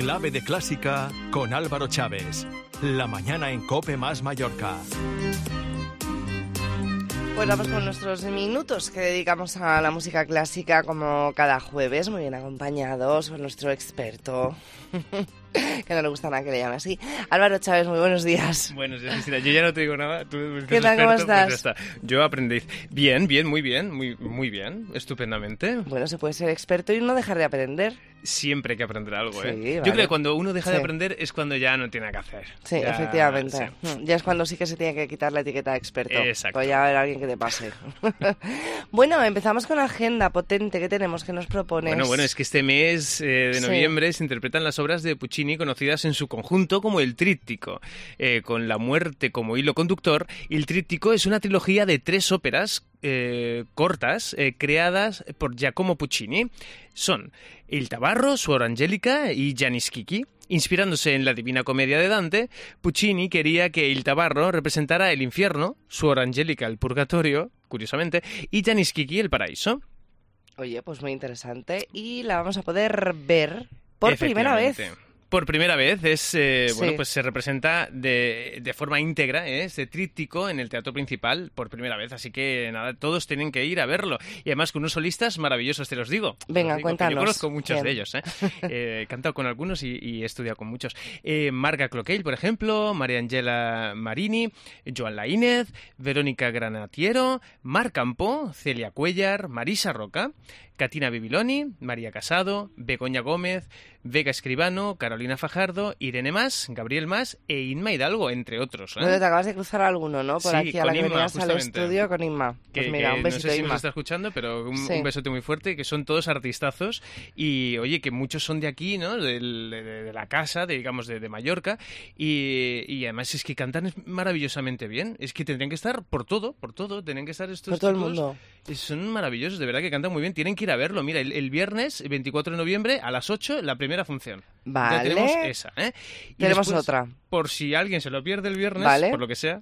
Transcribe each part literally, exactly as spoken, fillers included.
Clave de Clásica con Álvaro Chávez. La mañana en COPE más Mallorca. Pues vamos con nuestros minutos que dedicamos a la música clásica como cada jueves, muy bien acompañados por nuestro experto, que no le gusta nada que le llame así. Álvaro Chávez, muy buenos días. Buenos días, Cristina. Yo ya no te digo nada. Tú ¿Qué tal, cómo estás? Pues ya está. Yo aprendiz. Bien, bien, muy bien, muy, muy bien, estupendamente. Bueno, se puede ser experto y no dejar de aprender. Siempre hay que aprender algo, ¿eh? Sí, vale. Yo creo que cuando uno deja sí. de aprender es cuando ya no tiene nada que hacer. Sí, ya, efectivamente. Sí. Ya es cuando sí que se tiene que quitar la etiqueta de experto. Exacto. Pues ya va a haber alguien que te pase. Bueno, empezamos con agenda potente. ¿Qué tenemos? ¿Qué nos propones? Bueno, bueno, es que este mes eh, de noviembre sí. se interpretan las obras de Puccini conocidas en su conjunto como el Tríptico. Eh, con la muerte como hilo conductor, el Tríptico es una trilogía de tres óperas Eh, cortas eh, creadas por Giacomo Puccini. Son Il Tabarro, Suor Angelica y Gianni Schicchi. Inspirándose en la Divina Comedia de Dante, Puccini quería que Il Tabarro representara el infierno, Suor Angelica el purgatorio, curiosamente, y Gianni Schicchi el paraíso. Oye, pues muy interesante. Y la vamos a poder ver por primera vez. Por primera vez es eh, sí. bueno, pues se representa de, de forma íntegra ¿eh? Este tríptico en el teatro principal por primera vez, así que nada, todos tienen que ir a verlo y además con unos solistas maravillosos, te los digo. Venga, los digo, cuéntanos. Yo conozco muchos Bien. de ellos, ¿eh? Eh, he cantado con algunos y, y he estudiado con muchos. Eh, Marga Cloquell, por ejemplo, María Angela Marini, Joan Laínez, Verónica Granatiero, Mar Campo, Celia Cuellar, Marisa Roca, Catina Bibiloni, María Casado, Begoña Gómez, Vega Escribano, Carolina Fajardo, Irene Mas, Gabriel Mas e Inma Hidalgo, entre otros. ¿eh? Bueno, te acabas de cruzar alguno, ¿no? Por sí, aquí a la que Inma, venías al justamente. estudio con Inma. Que, pues mira, que un besito, no sé si Inma. nos está escuchando, pero un, sí. un besote muy fuerte, que son todos artistazos y, oye, que muchos son de aquí, ¿no? De, de, de la casa, de, digamos, de, de Mallorca y, y además es que cantan maravillosamente bien. Es que tendrían que estar por todo, por todo, tendrían que estar estos por todo el chicos. mundo. Son maravillosos, de verdad que cantan muy bien. Tienen que ir a verlo. Mira, el, el viernes, veinticuatro de noviembre, a las ocho, la primera función. Vale. Ya tenemos esa, ¿eh? Y tenemos después, otra. Por si alguien se lo pierde el viernes, vale. por lo que sea,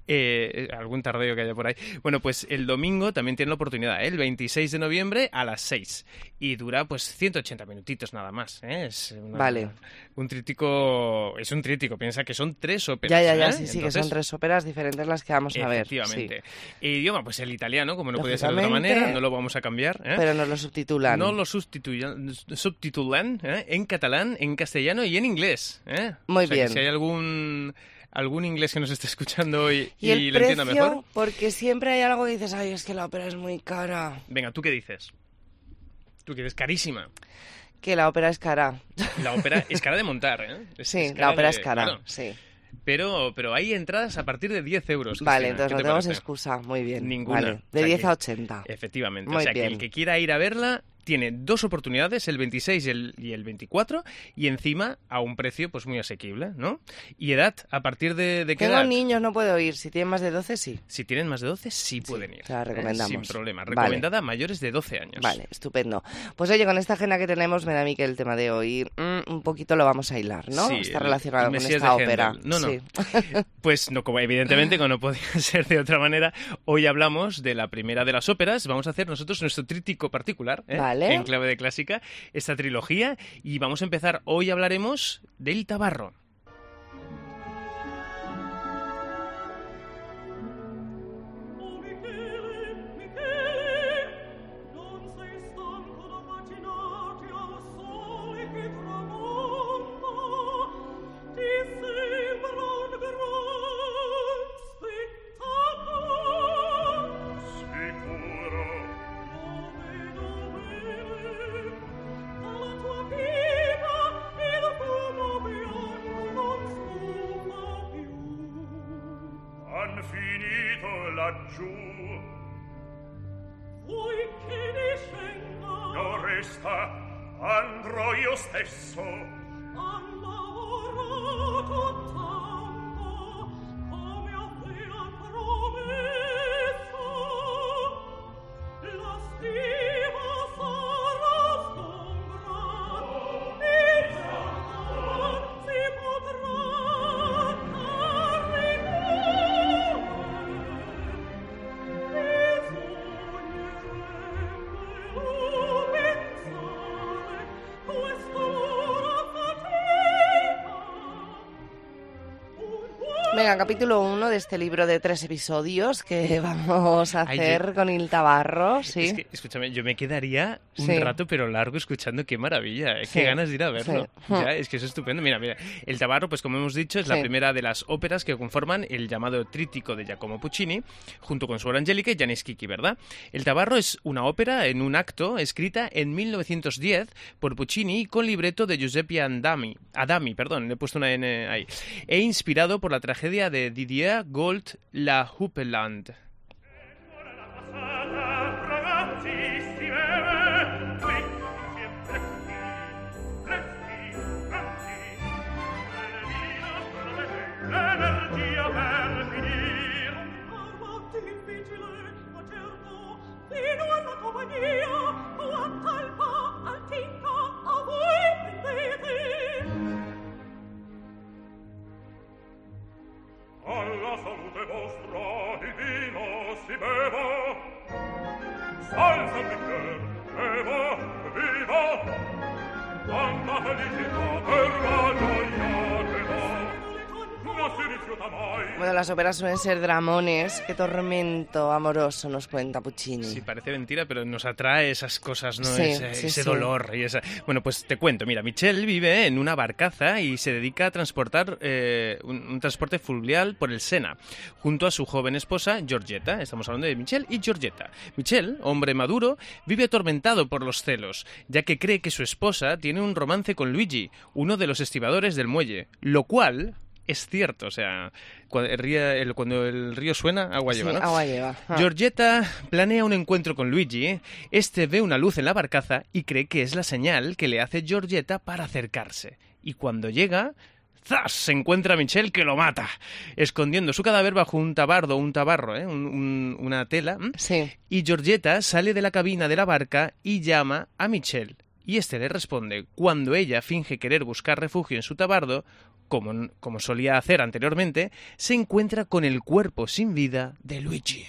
eh, algún tardeo que haya por ahí. Bueno, pues el domingo también tiene la oportunidad, ¿eh? El veintiséis de noviembre a las seis. Y dura, pues, ciento ochenta minutitos nada más, ¿eh? Es una, vale. Un tríptico, es un tríptico, piensa que son tres óperas. Ya, ya, ya, ¿eh? sí, sí, Entonces, que son tres óperas diferentes las que vamos a ver. Efectivamente. Sí. Idioma, pues el italiano, como no podía ser de otra manera, no lo vamos a cambiar. ¿eh? Pero nos lo subtitulan. No lo subtitulan, subtitulan ¿eh? En catalán, en castellano y en inglés. ¿eh? Muy o sea, bien. Que si hay algún... algún inglés que nos esté escuchando hoy y, ¿Y, el y lo entienda precio? mejor. Porque siempre hay algo que dices, ay, es que la ópera es muy cara. Venga, ¿tú qué dices? Tú que eres carísima. Que la ópera es cara. La ópera es cara de montar, ¿eh? Es, sí, es la ópera de, es cara, claro. sí. Pero, pero hay entradas a partir de diez euros. Vale, Cristina. entonces no ¿Qué te tenemos parece? excusa. Muy bien. Ninguna. Vale. De O sea diez que- a ochenta. Efectivamente. Muy o sea, bien. que el que quiera ir a verla tiene dos oportunidades, el veintiséis y el, y el veinticuatro, y encima a un precio pues muy asequible, ¿no? Y edad, ¿a partir de, de qué Tengo edad? niños, no puedo ir. Si tienen más de doce, sí. Si tienen más de doce, sí pueden ir. te la ¿eh? recomendamos. Sin problema. Vale. Recomendada a mayores de doce años. Vale, estupendo. Pues oye, con esta agenda que tenemos, me da a mí que el tema de hoy mm, un poquito lo vamos a hilar, ¿no? Sí, Está el- relacionado el con Mesías esta de ópera. Händel. No, no. Sí. Pues no, como evidentemente, como no podía ser de otra manera, hoy hablamos de la primera de las óperas. Vamos a hacer nosotros nuestro tríptico particular, ¿eh? Vale. En clave de clásica, esta trilogía, y vamos a empezar. Hoy hablaremos del Tabarro. Han finito laggiù. Vuoi che discenda? Non resta, andrò io stesso. Han lavorato tanto, come avean promesso. La stima sarà sgombra, il santo si potrà caricare. Bisognerebbe lo pensare, quest'ora Venga, capítulo uno de este libro de tres episodios que vamos a hacer Ay, yo... con Il Tabarro, ¿sí? Es que, escúchame, yo me quedaría un sí. rato pero largo escuchando, qué maravilla, ¿eh? Sí. Qué ganas de ir a verlo. Sí. Ya, es que es estupendo. Mira, mira, El Tabarro, pues como hemos dicho, es sí. la primera de las óperas que conforman el llamado tríptico de Giacomo Puccini, junto con Suor Angélica y Gianni Schicchi, ¿verdad? El Tabarro es una ópera en un acto escrita en mil novecientos diez por Puccini con libreto de Giuseppe Adami, Adami, perdón, le he puesto una N ahí, e inspirado por la tragedia de Didier Gold, La Huppeland. Alla salute vostra il vino si beva, salsa il bicchier, beva, viva, quanta felicità per la gioia che va, non si rifiuta mai. Bueno, las óperas suelen ser dramones. Qué tormento amoroso nos cuenta Puccini. Sí, parece mentira, pero nos atrae esas cosas, ¿no? Sí, ese sí, ese sí. dolor y esa... Bueno, pues te cuento. Mira, Michel vive en una barcaza y se dedica a transportar eh, un, un transporte fluvial por el Sena, junto a su joven esposa, Giorgetta. Estamos hablando de Michel y Giorgetta. Michel, hombre maduro, vive atormentado por los celos, ya que cree que su esposa tiene un romance con Luigi, uno de los estibadores del muelle, lo cual... es cierto, o sea, cuando el, río, el, cuando el río suena, agua lleva, sí, ¿no? agua lleva. Ah. Giorgetta planea un encuentro con Luigi, ¿eh? Este ve una luz en la barcaza y cree que es la señal que le hace Giorgetta para acercarse. Y cuando llega... ¡zas! Se encuentra a Michel, que lo mata, escondiendo su cadáver bajo un tabardo, un tabarro, ¿eh? un, un, una tela. ¿m? Sí. Y Giorgetta sale de la cabina de la barca y llama a Michel. Y este le responde cuando ella finge querer buscar refugio en su tabardo. Como, como solía hacer anteriormente, se encuentra con el cuerpo sin vida de Luigi.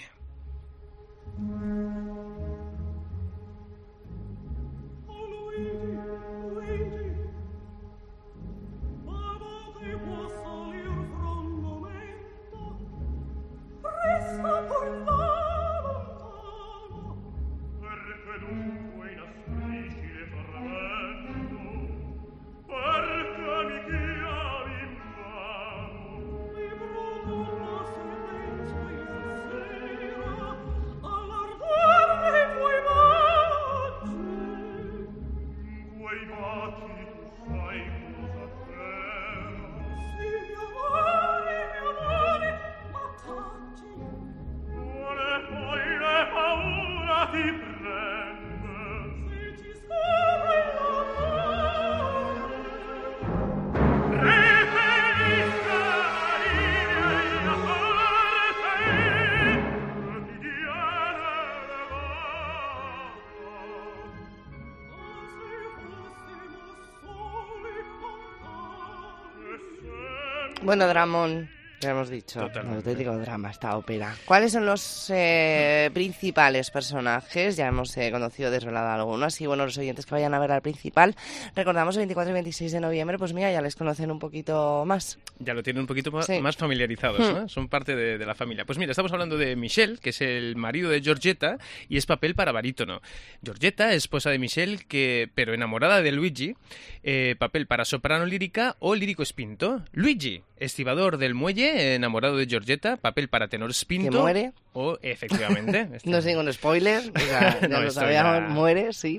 Bueno, dramón, ya hemos dicho. Totalmente. Un auténtico drama esta ópera. ¿Cuáles son los eh, principales personajes? Ya hemos eh, conocido, desvelado algunos. Y bueno, los oyentes que vayan a ver al principal, recordamos el veinticuatro y veintiséis de noviembre, pues mira, ya les conocen un poquito más. Ya lo tienen un poquito más, Sí. más familiarizados, Hmm. ¿no? Son parte de, de la familia. Pues mira, estamos hablando de Michel, que es el marido de Giorgetta, y es papel para barítono. Giorgetta, esposa de Michel, que, pero enamorada de Luigi, eh, papel para soprano lírica o lírico spinto. Luigi, estibador del muelle, enamorado de Giorgetta, papel para tenor spinto. ¿Que muere? O, efectivamente. este- No es ningún spoiler, o sea, ya No, lo esto sabíamos, ya- muere, sí.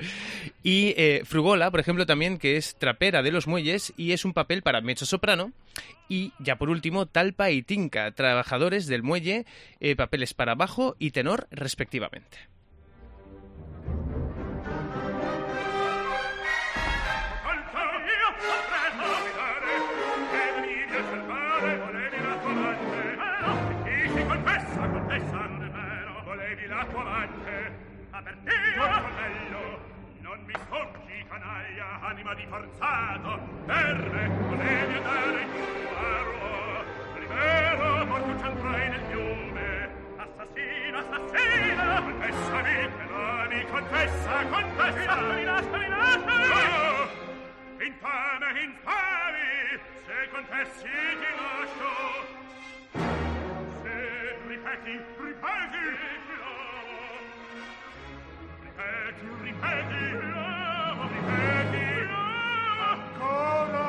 Y eh, Frugola, por ejemplo, también, que es trapera de los muelles y es un papel para mezzo-soprano. Y ya por último, Talpa y Tinka, trabajadores del muelle, eh, papeles para bajo y tenor respectivamente. Non mi sfoggi, canaglia, anima di forzato, per me volevi andare in mare. Libero, poi tu c'entrai nel fiume. Assassino, assassino, confessami che l'ami, confessa, confessa. Lasciami, lasciami, lasciami. Oh, infame, infami, se confessi ti lascio. ripeti, ripeti. Ripeti, ripeti. Ripeti. Ancora.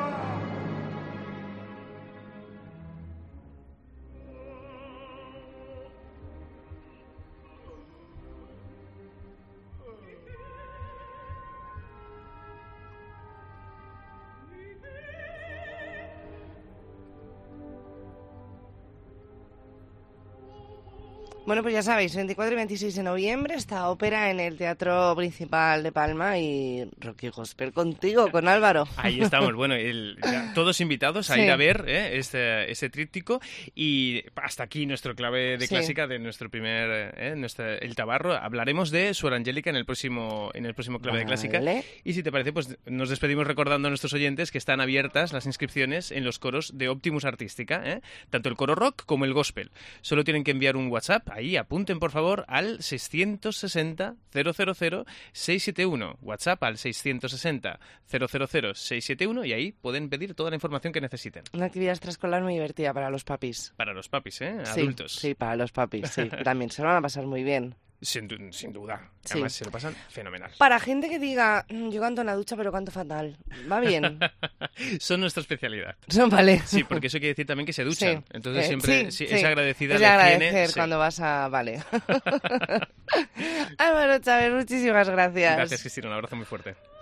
Bueno, pues ya sabéis, veinticuatro y veintiséis de noviembre, esta ópera en el Teatro Principal de Palma y Rocky Gospel contigo, con Álvaro. Ahí estamos, bueno, el, ya, todos invitados a Sí. ir a ver ¿eh? este, este tríptico y hasta aquí nuestro clave de Sí. clásica de nuestro primer, ¿eh? nuestra, el Tabarro. Hablaremos de Suor Angélica en el próximo, en el próximo clave de clásica. Vale. Y si te parece, pues nos despedimos recordando a nuestros oyentes que están abiertas las inscripciones en los coros de Optimus Artística, ¿eh? tanto el coro rock como el gospel. Solo tienen que enviar un WhatsApp. Ahí apunten por favor al seiscientos sesenta cero cero cero seiscientos setenta y uno, WhatsApp al seiscientos sesenta cero cero cero seiscientos setenta y uno y ahí pueden pedir toda la información que necesiten. Una actividad extraescolar muy divertida para los papis. Para los papis, ¿eh? Sí, Adultos. sí, para los papis, sí. También se lo van a pasar muy bien. Sin, du- sin duda. Sí. Además se lo pasan fenomenal. Para gente que diga, "Mm, yo canto en la ducha, pero canto fatal. Va bien. Son nuestra especialidad. Eso vale. Sí, porque eso quiere decir también que se duchan. Sí. Entonces Eh, siempre sí, sí, sí. es agradecida Es la agradecer higiene. Sí. cuando vas a... Vale. Álvaro Chávez, muchísimas gracias. Gracias, Cristina. Un abrazo muy fuerte.